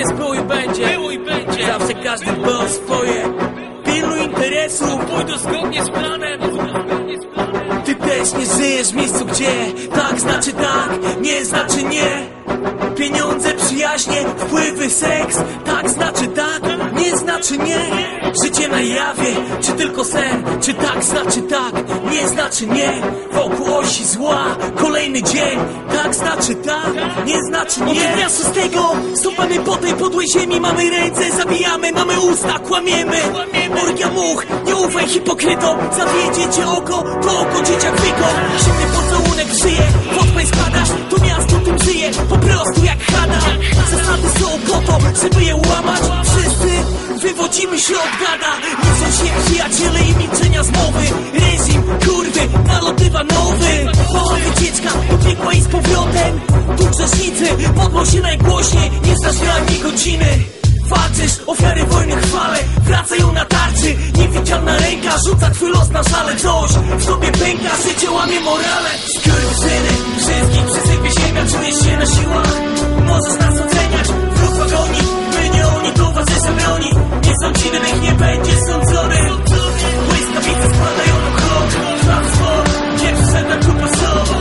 było i będzie. Zawsze każdy dba o swoje. Wielu interesów pójdą zgodnie z planem. Ty też nie żyjesz w miejscu, gdzie tak znaczy tak, nie znaczy nie. Pieniądze, przyjaźnie, wpływy, seks, tak znaczy tak, nie znaczy nie. Życie na jawie, czy tylko sen, czy tak znaczy tak, nie znaczy nie. Wokół osi zła, kolejny dzień, tak znaczy tak, nie znaczy nie. Od dnia 6 stąpamy po tej podłej ziemi, mamy ręce, zabijamy, mamy usta, kłamiemy. Orgia much, nie ufaj hipokrytom, zawiedzie cię oko, to oko dzieciak wykon. Zimny pocałunek w szyję, w odpań spadasz, to miasto tym żyje, po prostu jak chada. Zasady są po to, żeby je łamać. Wszyscy wywodzimy się od gada. Nie są się przyjaciele i milczenia zmowy. Reżim, kurwy, nalotywa nowy. Mała wycieczka, do piekła i z powrotem. Tu grzesznicy modlą się najgłośniej. Nie znasz ani godziny. Walczysz, ofiary wojny chwale, wracają na tarczy. Niewidzialna ręka rzuca twój los na żale. Coś w tobie pęka, życie łamie morale. Skurwysyny, wszystkich przysypie ziemia, czujesz się na siłach. Możesz nas oceniać, wróg wagoni. My nie oni, towarzysze broni. Nie sądź innych, nie będzie sądzony. Błyskawice składają do krok. Kłamstwo, nie przyszedłem tu pasowo.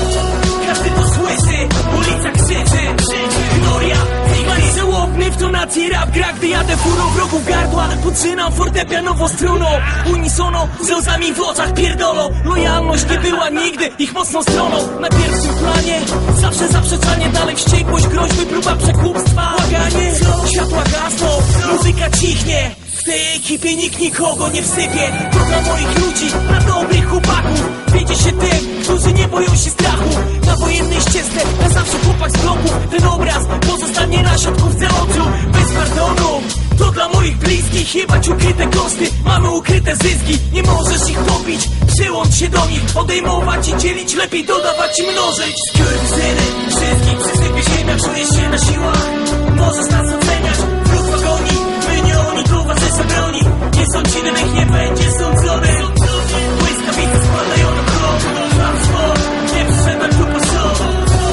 Każdy to słyszy, ulica krzyczy. Gloria, żałobny w tonacji rap gra, gdy jadę furą wrogów gardła. Podrzynam fortepianową struną. Unisono, z łzami w oczach pierdolą. Lojalność nie była nigdy ich mocną stroną. Na pierwszym planie zawsze zaprzeczanie, dalej wściekłość, groźby, próba przekupstwa. Błaganie, światła gasną, muzyka cichnie. W tej ekipie nikt nikogo nie wsypie. To dla moich ludzi, dla dobrych chłopaków. Wiedzie się tym, którzy nie boją się strachu. Na wojennej ścieżce, na zawsze chłopak z bloku. Ten obraz pozostanie na siatkówce oczu. Bez pardonu, to dla moich bliskich. Jebać ukryte koszty, mamy ukryte zyski. Nie możesz ich topić, przyłącz się do nich. Odejmować i dzielić, lepiej dodawać i mnożyć. Skurwysyny, wszystkich przysypie ziemia, czujesz się na siłach. Możesz nas oceniać, wróg wagoni. My nie oni, towarzysze broni. Nie sądź innych, nie będzie sądzony. Błyskawice składają do krok. Kłamstwo, nie przyszedłem tu pasowo.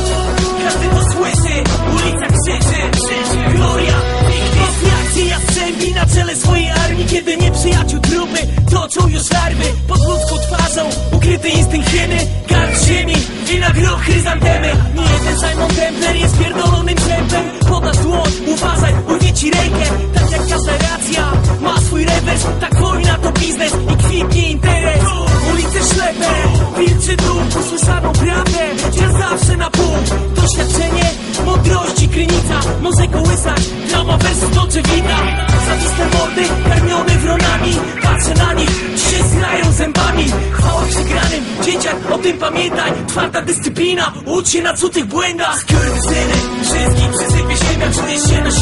Każdy to słyszy, ulica krzyczy. Gloria, jest reakcja jastrzębi na czele swojej armii. Kiedy nieprzyjaciół trupy toczą już larwy. Pod ludzką twarzą ukryty instynkt hieny. Garść ziemi i na groch chryzantemy. Nie jeden Simon Templer jest pierdolonym tempem. Podasz dłoń, uważaj, urwie ci rękę. Tak jak każda racja ma swój rewers. Tak wojna to biznes i kwitnie interes. Ulice ślepe, wilczy duch, usłyszaną prawdę. Dziel zawsze na pół. Doświadczenie, mądrości, krynica. Może kołysać, drama versus Dolce Vita. Zawiste mordy, karmione wronami. Patrzę na nich, się zgrają zębami. Chwała przegranym, dzieciak, o tym pamiętaj. Twarda dyscyplina, ucz się na cudzych błędach. Skurwysyny, wszystkich przysypie ziemia, czujesz się na